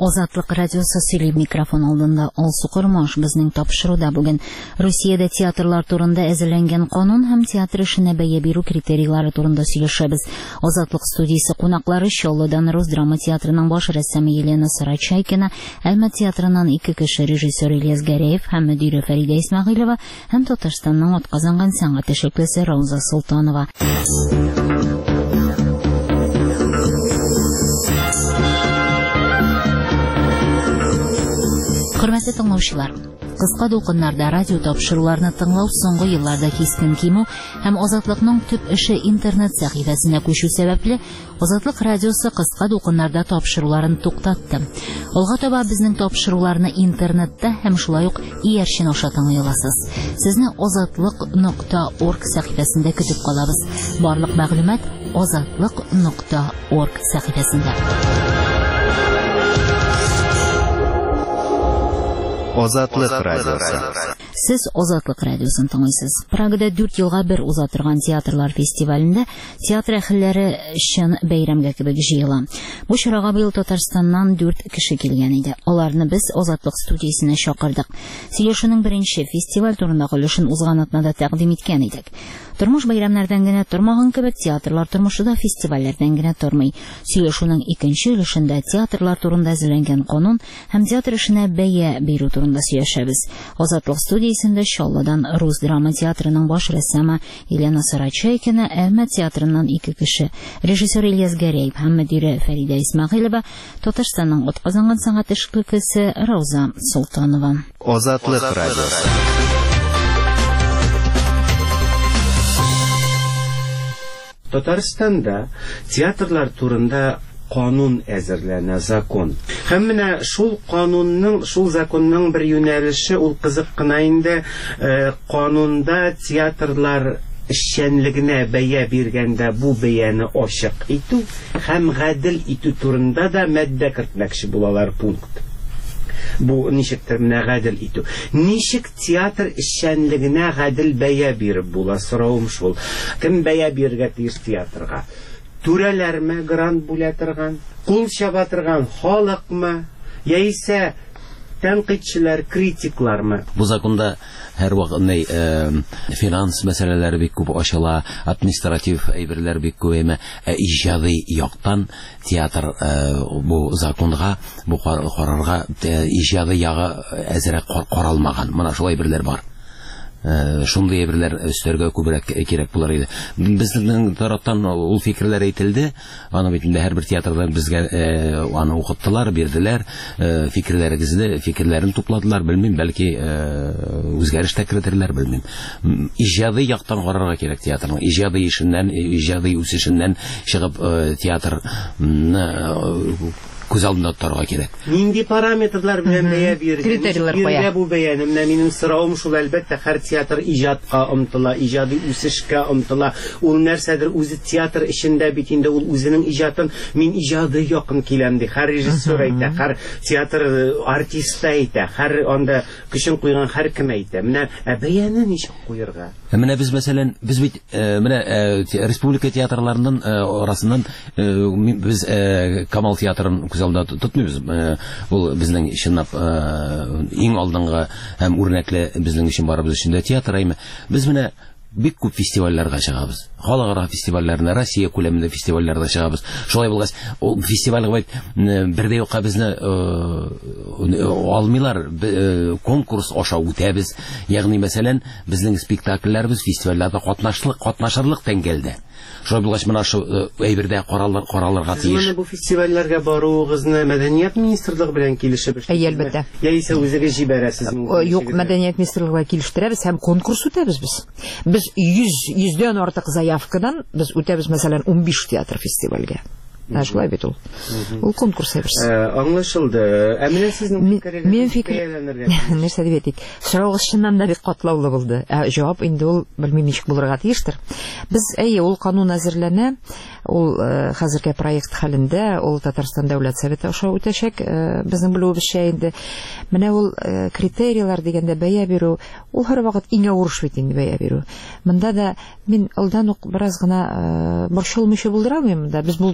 Азатлык радиосы сөйләп микрофон алдында Алсу Кормаш безнең тапшыруда бүген Русиядә театрлар турында әзерләнгән канун һәм театр эшенә бәя бирү критерийлары турында сөйләшәбез. Азатлык студиясе кунаклары Чаллыдан Рус драма театрының баш рәссамы Елена Сарачайкина, Әлмәт театрынан 2 кеше режиссер Ильяс Гәрәев һәм мөдире Фәридә Исмәгыйлова һәм Татарстанның атказанган сәнгать эшлеклесе Рауза Солтанова. Хөрмәтле тыңлаучылар, кыска дулкыннарда радио тапшыруларны тыңлау соңгы елларда кискен кимү һәм Азатлыкның төп эше интернет сәхифәсенә күчү сәбәпле Азатлык радиосы кыска дулкыннарда тапшыруларын туктатты. Алга таба безнең тапшыруларны интернетта һәм шулай ук иярчен аша тыңлый аласыз. Сезне azatlык.org сәхифәсендә көтеп калабыз. Барлык мәгълүмат azatlык.org сәхифәсендә. Азатлык радиосы. Сез Азатлык радиосын тыңлыйсыз. Прагада 4 елга бер уза торган театрлар фестивалендә театр әһелләре өчен бәйрәмгә кебек җыела. Бу чарага быел Татарстаннан 4 кеше килгән иде. Аларны без Азатлык студиясенә чакырдык. Сөйләшүнең беренче фестиваль турындагы өлешен узган атнада тәкъдим иткән идек. Тормыш бәйрәмнәрдән генә тормаган кебек, театрлар тормышы да фестивальләрдән генә тормый. Сөйләшүнең икенче өлешендә театрлар турында әзерләнгән канун һәм театр эшенә бәя бирү турында сөйләшәбез. Азатлык студиясендә Чаллыдан Рус драма театрының баш рәссамы Елена Сарачайкина, Әлмәт театрыннан 2 кеше, режиссер Ильяс Гәрәев һәм мөдире Фәридә Исмәгыйлова, Татарстанның атказанган сәнгать эшлеклесе Рауза Солтанова. Азатлык радиосы. Татарстанда театрлар турында канун әзерләнә, закон. Һәм менә шул канунның, шул законның бер юнәлеше ул кызык кына инде, канунда театрлар эшчәнлегенә бәя биргәндә бу бәяне ачык итү һәм гадел итү турында да матдә кертмәкче булалар пункт. Бу ничектер менә гадел итү. Ничек театр эшчәнлегенә гадел бәя биреп була, соравым шул. Кем бәя бирергә тиеш театрга? Түрәләрме грант бүлә торган, кул чаба торган халыкмы, яисә тәнкыйтьчеләр, критиклармы? Бу законда һәр вакыт финанс мәсьәләләре бик күп ачыла, административ әйберләр бик күп, иҗади яктан театр бу законга, бу карарга иҗади ягы әзрәк каралмаган. Менә шулай әйберләр бар. Шундый әйберләр өстәргә күбрәк кирәк булыр иде. Безнең тарафтан ул фикерләр әйтелде. Аны бит инде һәрбер театрда безгә аны укыттылар, бирделәр, фикерләрен тупладылар, белмим, бәлки үзгәреш тә кертерләр, белмим. Иҗади яктан карарга кирәк театрның. Иҗади эшеннән, иҗади үсешеннән чыгып театрны күз алдында торырга кирәк. Нинди параметрлар белән бәя бирергә? Критерийлар куя. Бу бәяне менә минем соравым шул, әлбәттә, һәр театр иҗатка омтыла, иҗади үсешкә омтыла. Ул нәрсәдер үзе театр эшендә бит инде ул үзенең иҗатын мин иҗади якын киләм ди. Һәр режиссер әйтә, һәр театр артист әйтә, һәр анда көчен куйган һәр кем әйтә. Менә бәяне ничек куярга? Менә без мәсәлән, без бит менә республика театрларының арасыннан без Камал театрын алда тотмыйбыз. Ул безнең чынлап иң алдынгы һәм үрнәкле безнең өчен барыбыз өчен дә театр әйме. Без менә бик күп фестивальләргә чыгабыз. Халыкара фестивальләрне, Россия күләмендә фестивальләргә чыгабыз. Шулай булгач, ул фестивальгә бит бердә юкка безне алмыйлар, конкурс аша үтәбез. Ягъни мәсәлән, безнең спектакльләребез фестивальләрдә катнашырлык тәңгәлдә. Шулай булгач, менә шу әйбердә каралырга тиеш. Менә бу фестивальләргә баруыгызны мәдәният министрлыгы белән килешеп эшләйсезме? Әлбәттә. Яисә үзегез җибәрәсезме? Юк, мәдәният министрлыгына килештерәбез һәм конкурс үтәбез без. Без 100дән артык заявкадан без үтәбез, мәсәлән, 15 театр фестивальгә. Шулай бит ул. Ул конкурс әйберсе. Аңлашылды. Ә менә сезнең фикерләрегез нәрсә дип әйтик? Сораугыз чыннан да бик катлаулы булды. Җавап инде ул белмим ничек булырга тиештер. Без ул канун әзерләнә, ул хәзерге проект хәлендә, ул Татарстан дәүләт советы аша үтәчәк. Безнең белүебезчә инде менә ул критерийлар дигәндә бәя бирү, ул һәр вакыт иң авыр эш бит инде бәя бирү. Монда да мин алдан ук бераз гына борчылмыйча булдыра алмыйм да. Без бер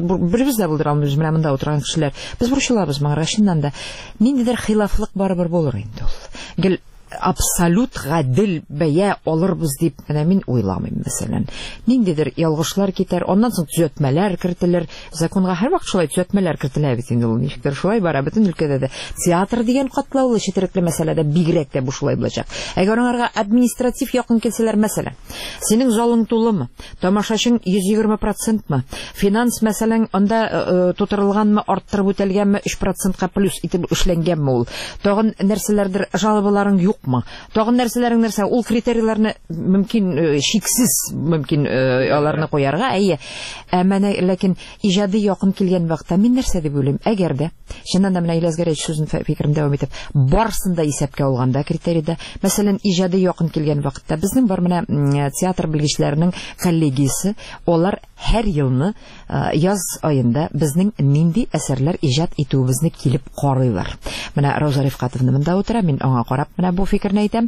беребез дә булдыра алмыйбыз, менә монда утырган кешеләр. Без борчылабыз моңа, чыннан да. Ниндидер хилафлык барыбер булыр инде ул. Гел абсолют гадел бәя алырбыз дип менә мин уйламыйм, мәсәлән. Ниндидер ялгышлар китәр, аннан соң төзәтмәләр кертелер. Законга һәрвакыт шулай төзәтмәләр кертелә бит инде ул. Ничектер шулай бара бөтен өлкәдә дә. Театр дигән катлаулы четерекле мәсьәләдә бигрәк тә бу шулай булачак. Әгәр аңарга административ якын килсәләр, мәсәлән, синең залың тулымы, тамашачың 120%мы, финанс мәсәлән анда тутырылганмы, арттырып үтәлгәнме, 3%ка плюс итеп эшләнгәнме ул. Тагын нәрсәләрдер жалобаларың юк Тагын нәрсәләрең нәрсә, ул критерийларны мөмкин шиксез мөмкин аларны куярга, әйе. Әмма ләкин иҗади якын килгән вакытта мин нәрсә дип уйлыйм? Әгәр дә чыннан да менә Иләс Гәрәч сүзен фикерен дәвам итеп, барсын да исәпкә алганда критерийда, мәсәлән, иҗади якын килгән вакытта безнең бар менә театр белгечләренең коллегиясе, алар һәр елны яз айында безнең нинди әсәрләр иҗат итүебезне килеп карыйлар. Менә Роза Рифкатовна монда утыра, мин аңа карап менә бу фикерне әйтәм.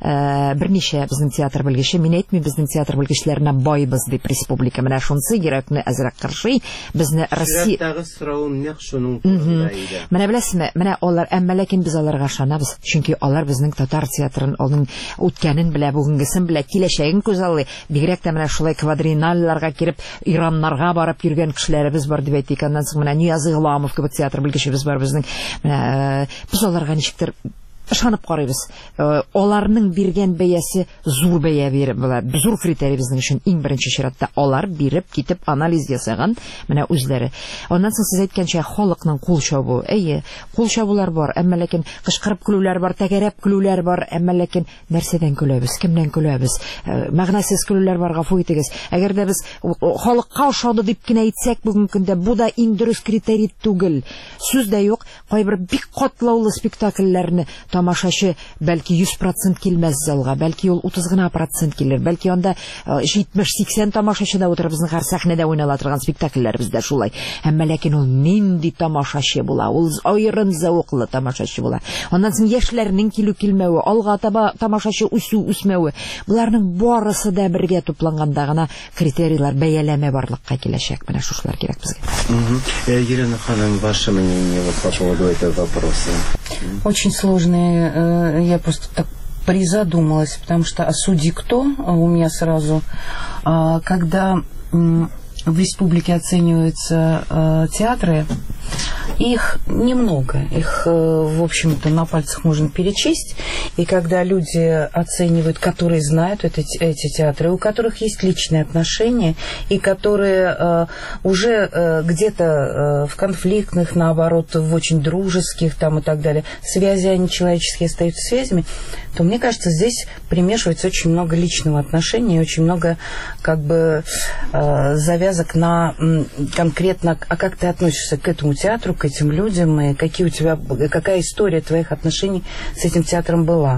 Берничә безнең театр белгече, мин әйтмим безнең театр белгечләренә байбыз дип республика менә шунсы йөрәкне әзрәк кыршый, безне Россия Тагы соравым нәкъ шуның турында иде. Менә беләсезме, менә алар, әмма ләкин без аларга ышанабыз, чөнки алар безнең татар театрын, аның үткәнен белә, бүгенгесен белә, киләчәген күзаллый. Бигрәк тә менә шулай квадриналларга киреп, Ираннарга барып йөргән кешеләребез бар дип әйтик. Аннан соң менә Нияз Игламов кебек театр белгечебез бар безнең. Менә без аларга ничектер ышанып карыйбыз. Аларның биргән бәясе зур бәя биреп була. Зур критерий безнең өчен иң беренче чиратта алар биреп китеп анализ ясаган менә үзләре. Аннан соң сез әйткәнчә халыкның кул чабу. Әйе, кул чабулар бар, әмма ләкин кычкырып көлүләр бар, тәгәрәп көлүләр бар, әмма ләкин нәрсәдән көләбез, кемнән көләбез? Мәгънәсез көлүләр бар, гафу итегез. Әгәр дә без халыкка ошады дип кенә әйтсәк, бүген көндә бу да иң дөрес критерий түгел. Сүз дә юк, кайбер бик катлаулы спектакльләрне тамашачы бәлки 100% килмәс залга, бәлки ул 30 гына процент килер, бәлки анда 70-80 тамашачы да утырып безнең һәр сәхнәдә уйнала торган спектакльләр бездә шулай. Әмма ләкин ул нинди тамашачы була, ул аерым зәвыклы тамашачы була. Аннан соң яшьләрнең килү-килмәве, алга таба тамашачы үсү-үсмәве, буларның барысы да бергә тупланганда гына критерийлар, бәяләмә барлыкка киләчәк. Менә шулар кирәк безгә. Елена ханым, ваше мнение по поводу этого вопроса? Очень сложное, я просто так призадумалась, потому что судьи кто? У меня сразу, когда в республике оцениваются театры, их немного, их, в общем-то, на пальцах можно перечесть, и когда люди оценивают, которые знают эти театры, у которых есть личные отношения, и которые уже где-то в конфликтных, наоборот, в очень дружеских там и так далее, связи, они человеческие остаются связями, то, мне кажется, здесь примешивается очень много личного отношения, очень много, как бы, завязок на конкретно, а как ты относишься к этому театру, к этим людям, и какая история твоих отношений с этим театром была.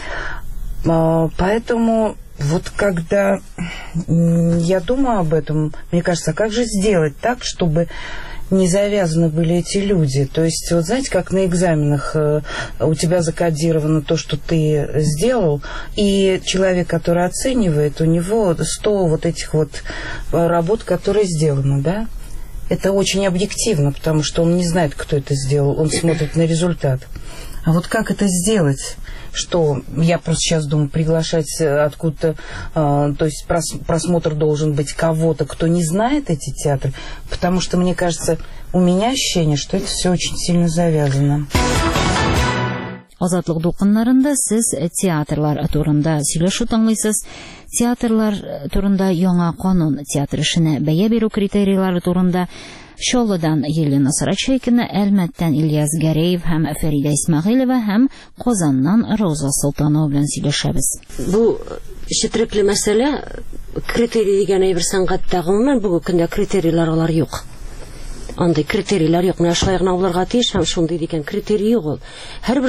Поэтому вот когда я думаю об этом, мне кажется, а как же сделать так, чтобы не завязаны были эти люди? То есть, вот знаете, как на экзаменах у тебя закодировано то, что ты сделал, и человек, который оценивает, у него 100 вот этих вот работ, которые сделаны, да? Это очень объективно, потому что он не знает, кто это сделал, он смотрит на результат. А вот как это сделать? Что я просто сейчас думаю, приглашать откуда-то, то есть просмотр должен быть кого-то, кто не знает эти театры, потому что, мне кажется, у меня ощущение, что это все очень сильно завязано. Азатлык дулкыннарында сез театрлар турында сөйләшү тыңлыйсыз. Театрлар турында яңа канун, театр эшенә бәя бирү критерийлары турында Чоллыдан Елена Сарачайкина, Әлмәттән Ильяс Гәрәев һәм Фәридә Исмәгыйлова һәм Казаннан Роза Солтанова белән сөйләшәбез. Бу четерекле мәсьәлә, критерий дигән әйбер сәнгатьтә гомумән бүгенге көндә критерийлар юк. Андай критерийлар юк. Менә шулай гына булырга тиеш, һәм шундый дигән критерий юк ул. Һәрбер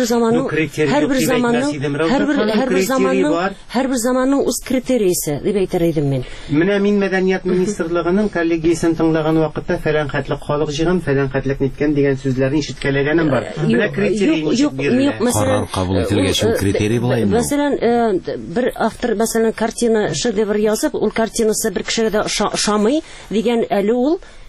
заманның үз критерийсы дип әйтер идем мин. Менә мин Мәдәният министрлыгының коллегиясен тыңлаган вакытта фәлән хәтлек халык җыган, фәлән хәтлек ниткән дигән сүзләрне ишеткәләгәнем бар. Менә критерий Карар кабул ителгәч ул критерий була инде. Мәсәлән, бер автор мәсәлән картина шедевр язып, ул картинасы бер кешегә дә ошамый дигән әле ул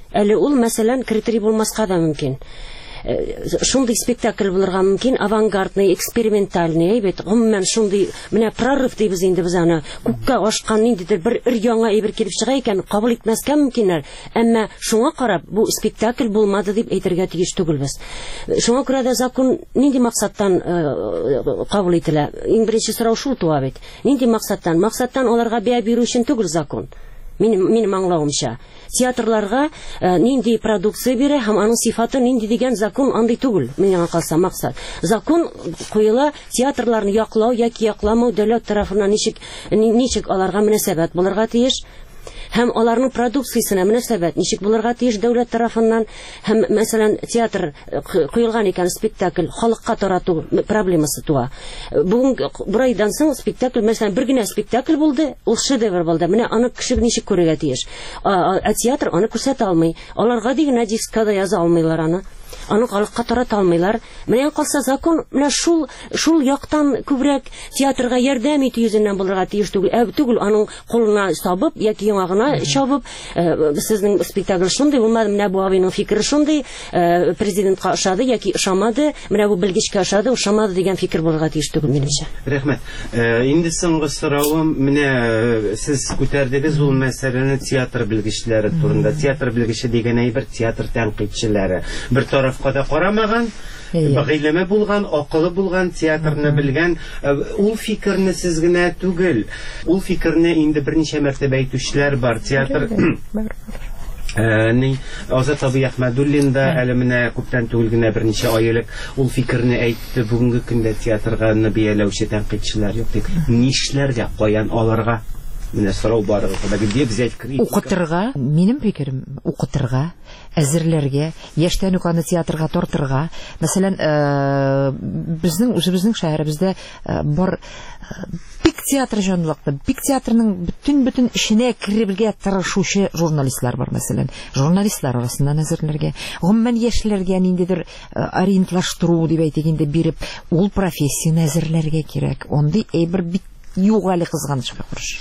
Әле ул, мәсәлән, критерий булмаска да мөмкин. Шундый спектакль булырга мөмкин, авангардный, экспериментальный, әйбәт, гомумән шундый, менә прорыв дибез инде без аны, күккә ашкан ниндидер бер яңа әйбер килеп чыга икән, кабул итмәскә мөмкиннәр. Әмма шуңа карап, бу спектакль булмады дип әйтергә тиеш түгелбез. Шуңа күрә дә закон нинди максаттан кабул ителә? Иң беренче сорау шул туа бит. Нинди максаттан? Максаттан аларга бәя бирү өчен түгел закон. Минем аңлавымча. Театрларга нинди продукция бирә һәм аның сыйфаты нинди дигән закон андый түгел. Миңа калса максат. Закон куела театрларны яклау яки якламау дәүләт тарафыннан ничек аларга мөнәсәбәт булырга тиеш. Һәм аларның продукциясенә мөнәсәбәт ничек булырга тиеш дәүләт тарафыннан, һәм мәсәлән театр куелган икән, спектакль халыкка тарату проблемасы туа. Бүген бурайдан соң спектакль, мәсәлән, бер генә спектакль булды, ул шедевр булды. Менә аны кеше ничек күрергә тиеш? Театр аны күрсәтә алмый. Аларга дигән дискада яза алмыйлар аны. Аны халыкка тарата алмыйлар. Менә калса закон менә шул яктан күбрәк театрга ярдәм итү йөзеннән булырга тиеш түгел, аның кулына сабып яки яңагына чабып, сезнең спектакль шундый булмады, менә бу абыйның фикере шундый, президентка ошады яки ошамады, менә бу белгечкә ошады, ошамады дигән фикер булырга тиеш түгел минемчә. Рәхмәт. Инде соңгы соравым, менә сез күтәрдегез ул мәсьәләне театр белгечләре турында. Театр белгече дигән әйбер театр тәнкыйтьчеләре. Бер тарафка да карамаган, гыйлеме булган, акылы булган, театрны белгән, ул фикерне сез генә түгел. Ул фикерне инде берничә мәртәбә әйтүчеләр бар. Театр Азат Абый Әхмәдуллин да әле менә күптән түгел генә берничә ай элек ул фикерне әйтте. Бүгенге көндә театрга бияләүче тәнкыйтьчеләр юк дип. Нишләргә, каян аларга? Менә сорау бар. Укытырга, минем фикерем, укытырга, әзерләргә, яшьтән үк аны театрга тартырга. Мәсәлән, безнең шәһәребездә бар бик театр җанлыклы, бик театрның бөтен эченә кирергә тырышучы журналистлар бар, мәсәлән. Журналистлар арасыннан әзерләргә, гомумән яшьләргә ниндидер ориентлаштыру дип әйтик инде биреп, ул профессияне әзерләргә кирәк. Ондый әйбер бик юк әле кызганычка күрш.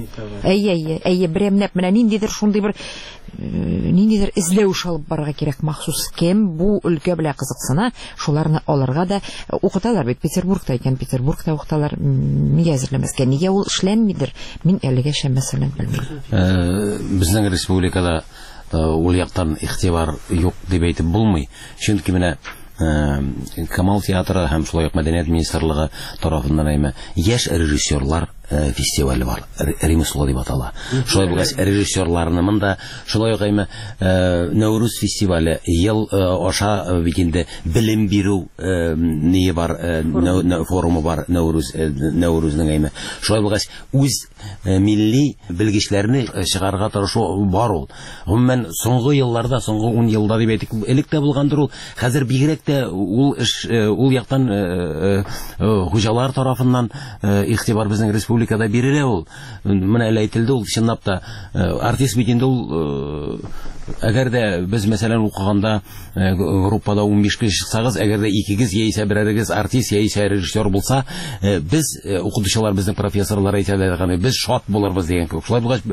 Әйе, берәмнәп менә ниндидер шундый бер ниндидер эзләү алып барырга кирәк махсус. Кем бу өлкә белән кызыксына, шуларны алырга да укыталар бит. Петербургта икән, Петербургта укыталар. Нигә әзерләмәскә? Нигә ул эшләнмидер? Мин әлегәчә мәсәлән белмим. Безнең республикада ул яктан игътибар юк дип әйтеп булмый. Чөнки менә Камал театры һәм шулай ук Мәдәният министрлыгы тарафыннан яшь режиссерлар фестивале бар. Ремесло дип атала. Шулай булгач режиссерларны монда шулай ук Нәүрүз фестивале ел аша бит инде белем бирү ние бар, форумы бар Нәүрүзнең Шулай булгач үз милли белгечләрне чыгарга тырышу бар ул. Гомумән соңгы елларда, соңгы 10 елда дип әйтик, элек тә булгандыр ул. Хәзер бигрәк тә ул яктан хуҗалар тарафыннан игътибар безнең республикада бирелә ул. Менә әйтелде ул, чынлап та артист бит инде ул. Әгәр дә без мәсәлән укыганда группада 15 кеше чыксагыз, әгәр дә икегез яисә берәрегез артист яисә режиссер булса, без укытучылар, безнең профессорлар әйтәләр, без шат булырбыз дигән кебек. Шулай булгач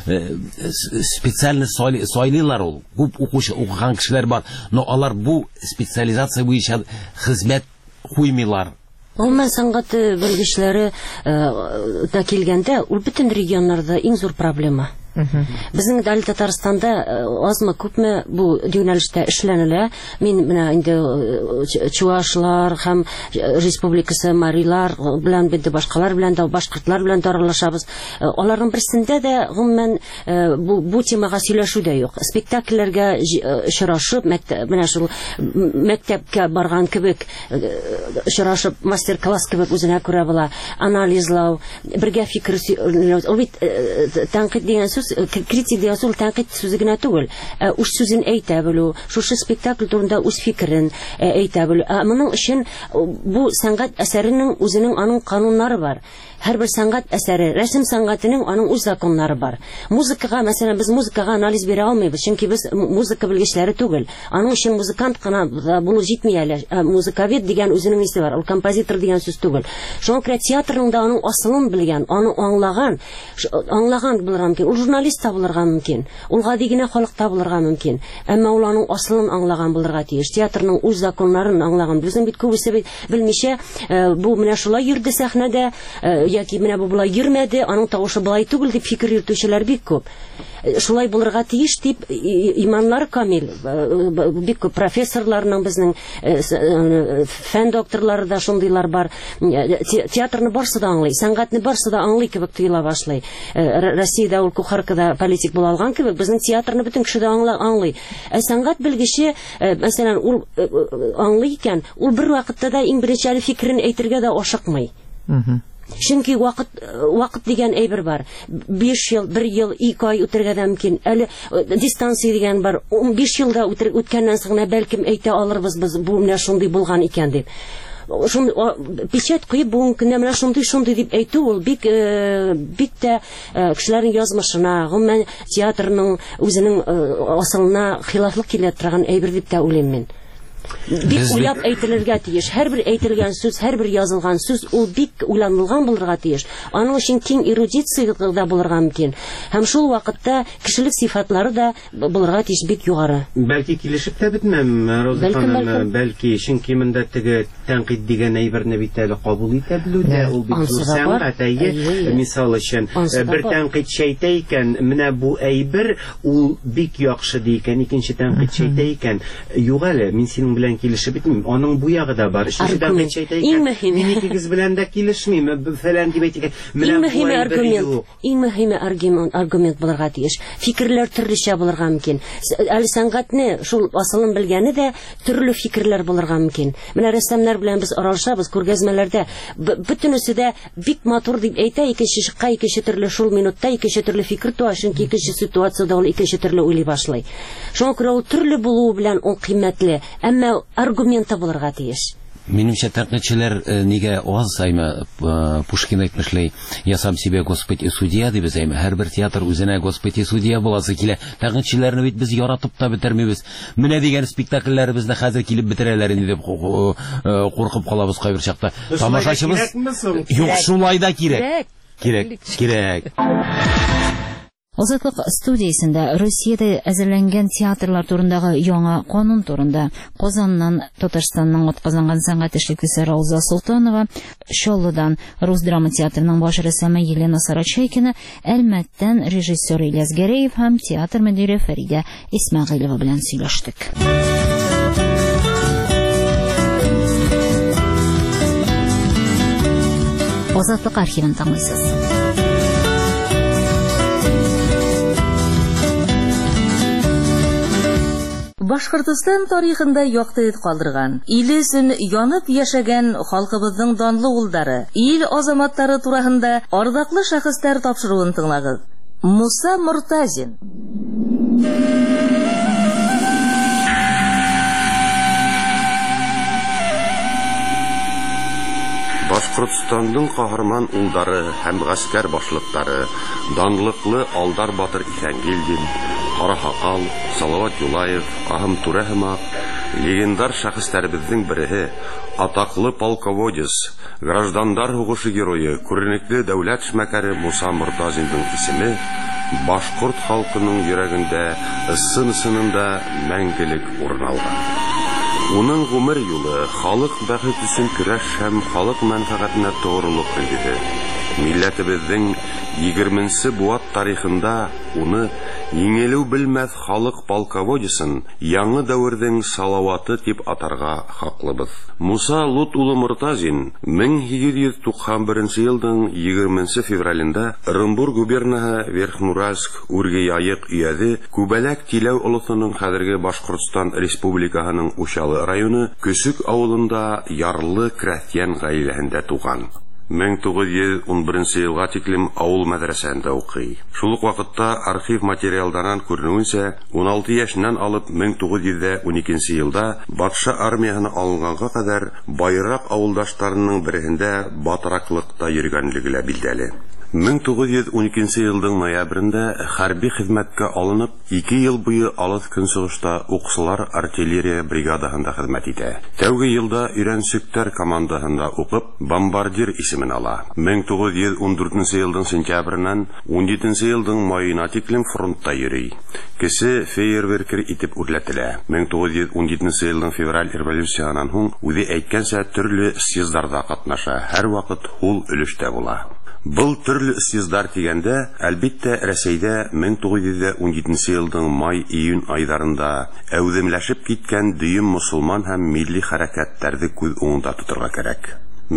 специально сайлыйлар ул. Күп укыган кешеләр бар, но алар бу специализация буенча хезмәт куймыйлар. Гомумән сәнгать белгечләре да килгәндә, ул бөтен регионнарда иң зур проблема. Безнең дәл Татарстанда азмы күпме бу юнәлештә эшләнелә. Мин менә инде чуашлар һәм республикасы марилар белән бит башкалар белән дә башкортлар белән дә аралашабыз. Аларның берсендә дә гомумән бу темага сөйләшү дә юк. Спектакльләргә очрашып, менә шул мәктәпкә барган кебек очрашып, мастер-класс кебек үзенә күрә була, анализлау, бергә фикер сөйләү. Ул бит тәнкыйть дигән сүз, критик дигән сүз тәнкыйть сүзе генә түгел. Үз сүзен әйтә белү, шушы спектакль турында үз фикерен әйтә белү. Моның өчен бу сәнгать әсәренең үзенең аның кануннары бар. Һәрбер сәнгать әсәре, рәсем сәнгатенең аның үз законнары бар. Музыкага, мәсәлән, без музыкага анализ бирә алмыйбыз, чөнки без музыка белгечләре түгел. Аның өчен музыкант кына булу җитми әле. Музыкавед дигән үзенең исе бар, ул композитор дигән сүз түгел. Шуңа күрә театрның да аның асылын белгән, аны аңлаган булырга мөмкин. Ул журналист та булырга мөмкин, ул гади генә халыкта булырга мөмкин, әмма ул аның асылын аңлаган булырга тиеш, театрның үз законнарын аңлаган. Безнең бит күбесе белмичә, бу менә шулай йөрде сәхнәдә, яки менә бу булай йөрмәде, аның тавышы булай түгел дип фикер йөртүчеләр бик күп. Шулай булырга тиеш дип иманнары камил, бик күп профессорларның, безнең фән докторлары да шундыйлар бар. Театрны барсы да аңлый, сәнгатьне барсы да аңлый кебек тоела башлый. Россиядә ул кухаркада политик була алган кебек, безнең театрны бөтен кеше дә аңлый. Сәнгать белгече, мәсәлән, ул аңлый икән, ул бер вакытта да иң беренче әле фикерен әйтергә дә ашыкмый. Чөнки вакыт дигән әйбер бар. 5 ел, 1 ел, 2 ай үтәргә дә мөмкин. Әле дистанция дигән бар. 15 елда үткәннән соң бәлкем әйтә алырбыз без, бу менә шундый булган икән дип. Шун печать куеп бүгенге көндә менә шундый дип әйтү, ул бик тә кешеләрнең язмышына, гомумән театрның үзенең асылына хилафлык килә торган әйбер дип тә уйлыйм мин. Бик уйлап әйтелергә тиеш. Һәрбер әйтелгән сүз, һәрбер язылган сүз ул бик уйланылган булырга тиеш. Аның өчен киң эрудиция да булырга мөмкин. Һәм шул вакытта кешелек сыйфатлары да булырга тиеш бик югары. Бәлки килешеп тә бетмәм, Роза ханым, бәлки чөнки монда теге тәнкыйть дигән әйберне бит әле кабул итә белүдә, ул бит сәнгать әйе. Мисал өчен бер тәнкыйть әйтә икән, менә бу әйбер ул бик яхшы ди икән, икенче тәнкыйть әйтә икән, юк әле, мин синең белән килешеп битмим. Аның бу ягы да бар. Шуңда әйтә икән. Мин икегез белән дә килешмим. Фәлән дип әйтә икән. Иң мөһиме аргумент булырга тиеш. Фикерләр төрлечә булырга мөмкин. Әле сәнгатьне шул асылын белгәне дә төрле фикерләр булырга мөмкин. Менә рәссамнар белән без аралашабыз күргәзмәләрдә. Бөтенесе дә бик матур дип әйтә, икенче шыкка икенче төрле шул минутта икенче төрле фикер туа, чөнки икенче ситуациядә ул икенче төрле уйлый башлый. Шуңа күрә ул төрле булуы белән ул кыйммәтле, әмма аргументы булырга тиеш. Минемчә тәнкыйтьчеләр нигә аз әйме Пушкин әйтмешләй, я сам себе Господь и судья дип әйме, һәрбер театр үзенә Господь и судья буласы килә. Тәнкыйтьчеләрне бит без яратып та бетермибез. Менә дигән спектакльләребезне хәзер килеп бетерәләр инде дип куркып калабыз кайбер чакта. Тамашачыбыз юк, шулай да кирәк. Кирәк. Азатлык студиясендә Россиядә әзерләнгән театрлар турындагы яңа канун турында Казаннан Татарстанның атказанган сәнгать эшлеклесе Рауза Солтанова, Чаллыдан Рус драма театрының баш рәссамы Елена Сарачайкина, Әлмәттән режиссер Ильяс Гәрәев һәм театр мөдире Фәридә Исмәгыйлова белән сөйләштек. Азатлык архивын тыңлыйсыз. Башкортстан тарихында якты эт калдырган, иле өчен янып яшәгән халкыбызның данлы уллары, ил азаматтары турында ардаклы шәхесләр тапшыруын тыңлагыз. Муса Мортазин. Башкортстанның каһарман улдары һәм гаскәр башлыктары, данлыклы Алдар Батыр Исәнгилдин, Карахакал, Салават Юлаев, Ахым Турәхмак, легендар шәхесләребезнең береһе, атаклы полководец, граждандар хугышы герое, күренекле дәүләт эшмәкәре Муса Мортазинның исеме башкорт халкының йөрәгендә, сын-сынында мәңгелек урын алган. Уның гомер юлы халык бәхет өчен көрәш һәм халык мәнфәгатенә тогрылык өлгеде. Милләтебезнең 20нче буат тарихында уны еңелү белмәс халык полководесын яңа дәвердән салаваты дип атарга хаклыбыз. Муса Лут улы Мортазин 1791 елның 20 февралендә Оренбур губерниясе Верхнеуральск Урге-Яек өязе Күбәләк Тиләү олысының хәзерге Башкортстан Республикаһының Учалы районы Көсүк авылында ярлы крәстиян гаиләсендә туган. 1911 елга тиклем авыл мәдрәсәсендә укый. Шул ук вакытта архив материалларынан күренүенчә, 16 яшеннән алып 1912 елда батша армиясына алынганга кадәр байрак авылдашларының берендә батыраклыкта йөргәнлеге билдәле. 1912 елның ноябрендә хәрби хезмәткә алынып, 2 ел буе алыс көнсыгышта укчылар артиллерия бригадаһында хезмәт итә. Тәүге елда Ирәнсүктәр командаһында укып, бомбардир исемен ала. 1914 елның сентябреннән 17 елның маена тиклем фронтта йөри. Кесе фейерверкер итеп үрләтелә. 1917 елның февраль революциянан һуң үзе әйткәнчә төрле съездларда катнаша, һәр вакыт ул өлештә була. Был төрле съездлар дигәндә, әлбиттә, Рәсәйдә 1917 елның май-июнь айларында әүдемләшеп киткән дөйем мусулман һәм милли хәрәкәтләрне күз уңында тотырга кирәк.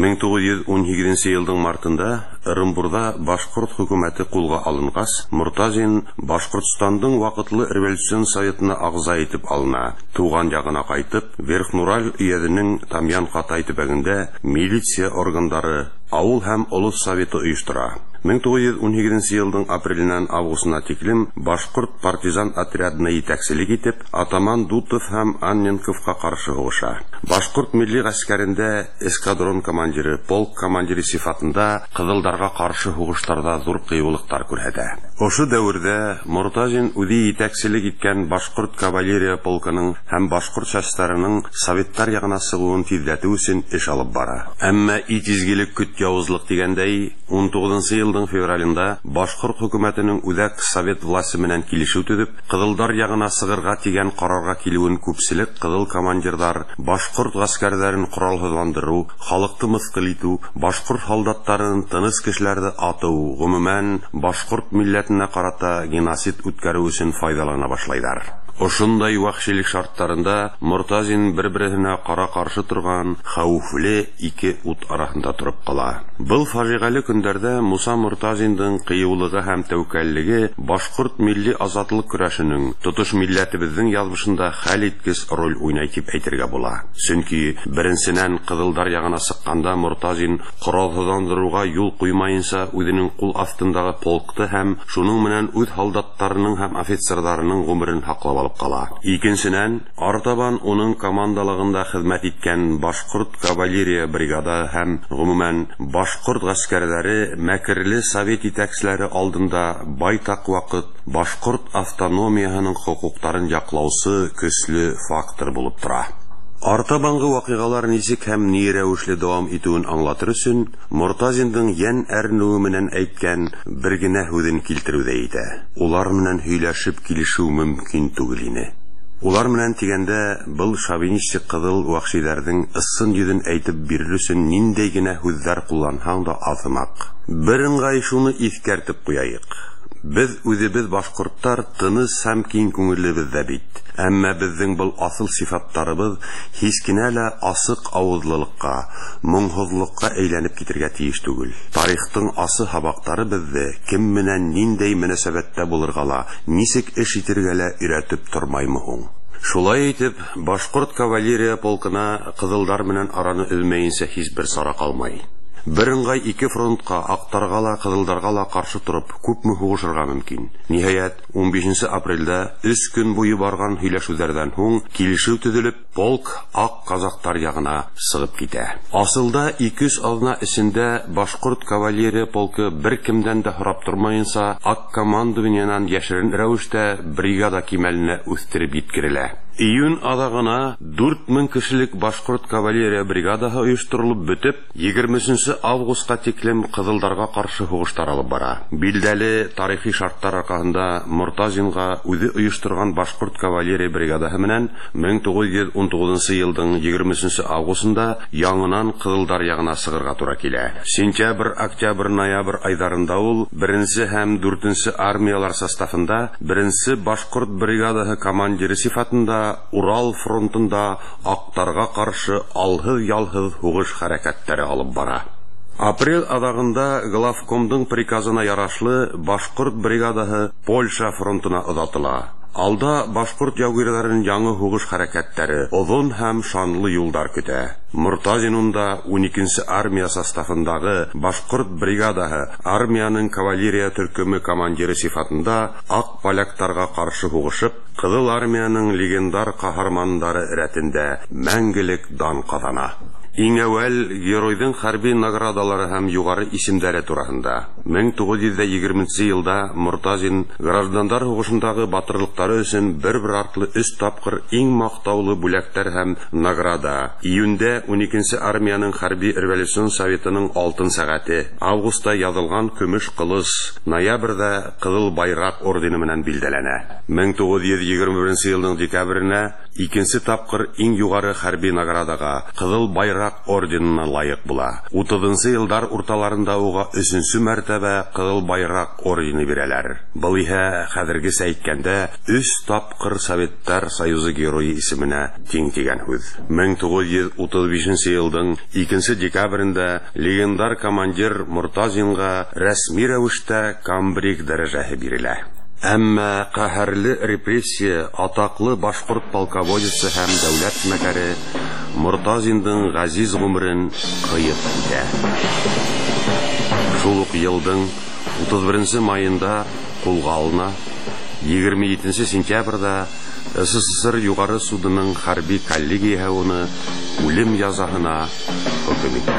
1917 елның мартында Ырымбурда башкорт хөкүмәте кулга алынгас, Муртазин Башкортстандың вакытлы революцион советына агза итеп алына. Туган ягына кайтып, Верхнураль өйәденең Тамьян-Катай төбәгендә милиция органнары, авыл һәм олус советы оештыра. 1917 елның апреленнән августына тиклем башкорт партизан отрядына итәкчелек итеп, атаман Дутов һәм Анненковка каршы хугыша. Башкорт милли гаскәрендә эскадрон командиры, полк командиры сифатында кызылдарга каршы хугыштарда зур кыюлыктар күрсәтә. Ошо дәвердә Муртазин үзе итәкчелек иткән башкорт кавалерия полкының һәм башкорт частарының советтар ягына сыгуын тизләтү өчен эш алып бара. Әмма итизгелек күт явызлык дигәндәй, 19 елның февралендә башкорт хөкүмәтенең үзәк совет власты менән килешү төзеп, кызылдар ягына сыгырга тигән карарга килүен күпселек кызыл командирлар башкорт гаскәрләрен коралсызландыру, халыкты мыскыл итү, башкорт солдаттарын тыныс кешеләрне ату, гомумән башкорт милләтенә карата геноцид үткәрү өчен файдалана башлайлар. Ошундай вахшилик шарттарында Муртазин бер-беренә кара-каршы торган хәүфле ике ут арасында турып кала. Был фаҗигале көндәрдә Муса Муртазиндың кыюлыгы һәм тәвәккәллеге башкорт милли азатлык көрәшенең тотыш милләтебезнең язмышында хәлиткес роль уйнай дип әйтергә була. Чөнки беренчедән кызылдар ягына сыкканда Муртазин коралсызландыруга юл куймаенча үзенең кул астындагы полкты һәм шуның менән үз солдаттарының һәм офицерларының гомерен хаклап кала. Икенчедән, артабан уның командалыгында хезмәт иткән башкорт кавалерия бригада һәм гомумән башкорт гаскәрләре мәкерле совет итәкчеләре алдында байтак вакыт башкорт автономиясының хукукларын яклаучы көчле фактор булып тора. Артабанғы вакыйгалар ничек һәм ни рәвешле дәвам итүен аңлатыр өчен Муртазиндың ян әрнүе менән әйткән бер генә һүзен килтерүдә итә. Улар менән һөйләшеп килешү мөмкин түгел ине. Улар менән дигәндә, был шовинистик кызыл вахшиләрнең ысын йөзен әйтеп бирер өчен ниндәй генә һүзләр кулланһаң да азмак. Берингай шуны искәртеп куяйык. Без үзебез башкорттар тыныс һәм киң күңеллебез дә бит. Әмма безнең был асыл сифаттарыбыз һич кенә лә асык авызлылыкка, моңһызлыкка әйләнеп китергә тиеш түгел. Тарихтың асы хабактары безне кем менән ниндәй мөнәсәбәттә булырга ла, ничек эш итәргә лә өйрәтеп тормаймы һуң? Шулай итеп, башкорт кавалерия полкына кызылдар менән араны өзмәенчә һич бер сара калмай. Берингай ике фронтка, актарга ла, кызылдарга ла каршы турып, күпме хугышырга мөмкин. Ниһаять, 15 апрельдә 3 көн буе барган һөйләшүләрдән һуң килешү төзелеп, полк ак казактар ягына сыгып китә. Асылда 200 азна эчендә башкорт кавалерия полкы бер кемдән дә һорап тормаенча ак командованиеннан яшерен рәвештә бригада кимәленә үстереп җиткерелә. Июнь адагына 4000 кешелек башкорт кавалерия бригадаһы оештырылып бетеп, 20 августка тиклем кызылдарга каршы хугыштар алып бара. Билдәле тарихи шарттар аркасында Муртазинга үзе оештырган башкорт кавалерия бригадаһы менән 1919 елның 20 августында яңынан кызылдар ягына сыгырга туры килә. Сентябрь, октябрь, ноябрь айларында ул 1 һәм 4 армиялар составында 1 башкорт бригадаһы командиры сифатында Урал фронтында актарга каршы алһыз-ялһыз хугыш хәрәкәтләре алып бара. Апрель адагында главкомдың приказына ярашлы башкорт бригадаһы Польша фронтына озатыла. Алда башкорт яугирләренең яңа хугыш хәрәкәтләре, озын һәм шанлы юлдар көтә. Муртазинунда 12 армия составындагы башкорт бригадаһы армияның кавалерия төркеме командиры сифатында ак поляктарга каршы хугышып, Кызыл армияның легендар каһармандары рәтендә мәңгелек дан казана. Иң әүвәл геройдың хәрби наградалары һәм югары исемдәре турында. 1920 елда Мортазин граждандар хугышындагы батырлыктары өчен бер артлы 3 тапкыр иң мактаулы бүләктәр һәм награда. Июньдә 12нче армияның хәрби революцион советының алтын сәгате, августта язылган көмеш кылыч, ноябрьдә Кызыл байрак ордены менән билдәләнә. 1921 елның декабренә икенче тапкыр иң югары хәрби наградага Кызыл байрак орденына лаек була. 30нчы елдар урталарында уга 3нче мәртәбә Кызыл байрак ордены бирәләр. Бу иһә хәзергечә әйткәндә 3 тапкыр Советтар Союзы герое исеменә тиң дигән һүз. 1935 елның 2 декабрендә легендар командир Мортазинга рәсми рәвештә камбриг дәрәҗәһе бирелә. Әмма каһәрле репрессия, атаклы башкорт полководецы һәм дәүләт мәкәре Мортазинның газиз гомерен кыеп китә. Шул ук елның 31 майында кулга алына, 27 сентябрьдә СССР югары судының хәрби коллегиясе уны үлем язасына хөкем итә.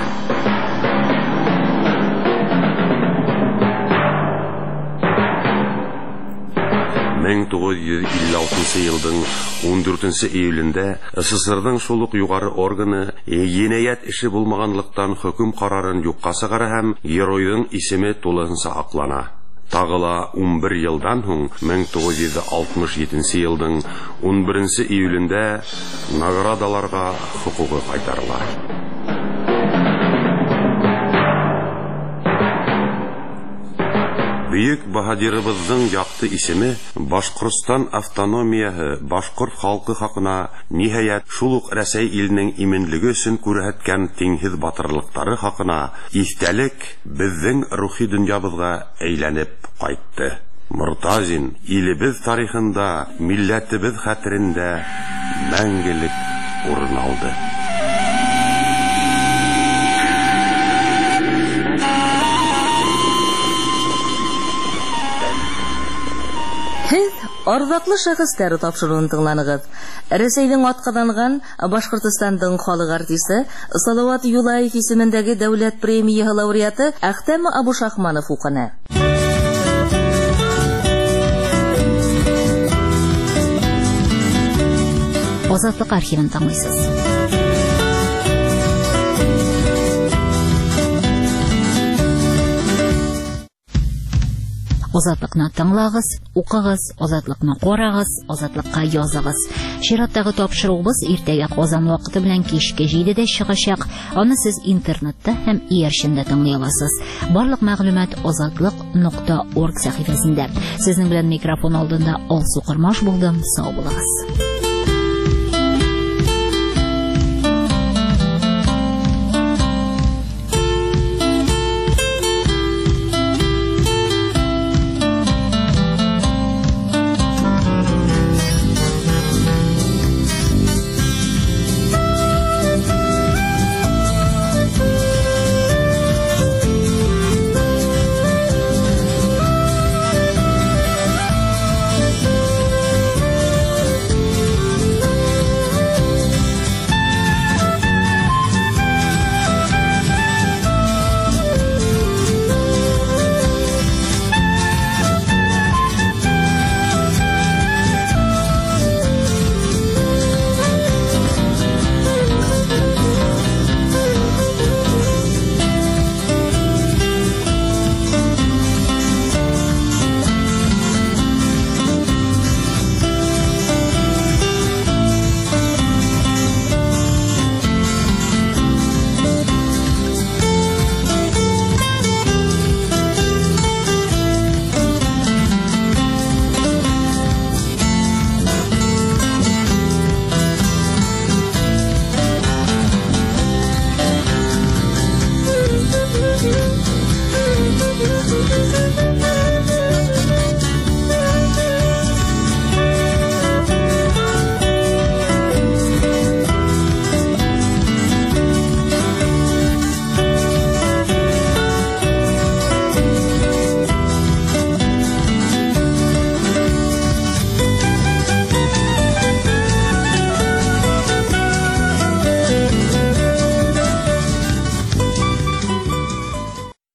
1956 елның 14 июлендә СССРның шул ук югары органы енәят ише булмаганлыктан хөкем карарын юкка чыгара һәм геройның исеме тулысынча аклана. Тагыла 11 елдан соң 1967 елның 11 июлендә наградаларга хукугы кайтарыла. Büyük Bahadirыбызның якты исеме Башкортстан автономияһы, башкорт халкы хакына ниһаят шул ук Рәсәй иленең именлеге өчен күрһәткән тиңһез батырлыктары хакына истәлек безнең рухи дөньябызга әйләнеп кайтты. Мортазин илебез тарихында, милләтебез хәтерендә мәңгелек урын алды. Ардаклы шәхестәр тапшыруын тыңланыгыз. Рәсәйнең атказанган Башкортстандың халык артисты Салават Юлаев исемендәге дәүләт премиясе лауреаты Әхтәм Абушахманов укыны. Азатлык архивын тыңлыйсыз. Азатлыкны тыңлагыз, укыгыз, азатлыкны карагыз, азатлыкка языгыз. Чираттагы тапшыруыбыз иртәгә Казан вакыты белән кичке 7дә чыгачак. Аны сез интернетта һәм иярчендә тыңлый аласыз. Барлык мәгълүмат azatlyk.org сәхифәсендә. Сезнең белән микрофон алдында Алсу Кырмаш булдым. Сау булыгыз.